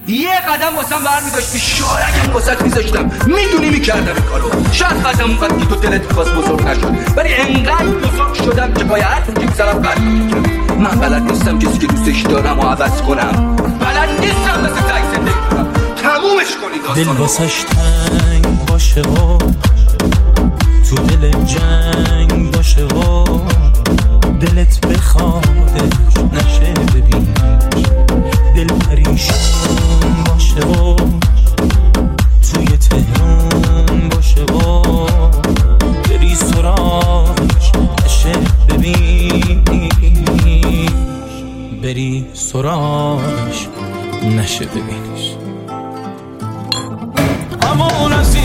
یه قدم واسم برمی‌داشتی شارکم واسط میذاشتم، میدونی میکردم این کارو. شاید قدم اونقدر که تو دلت می‌خواست بزرگ نشد، ولی انقدر بزرگ شدم که باید هر که بزرم قدم میکنم. من بلد نیستم کسی که دوستش دارم و عوض کنم، بلد نیستم مثل تک زندگی کنم. تمومش کنید داستانو. دل واسش تنگ باشه و تو دل جنگ باشه و دلت بخوادش نشه ببینش، دل پریشون باشه و توی تهران باشه و بری سراغش نشه ببینش، بری سراغش نشه ببینش. اما اون از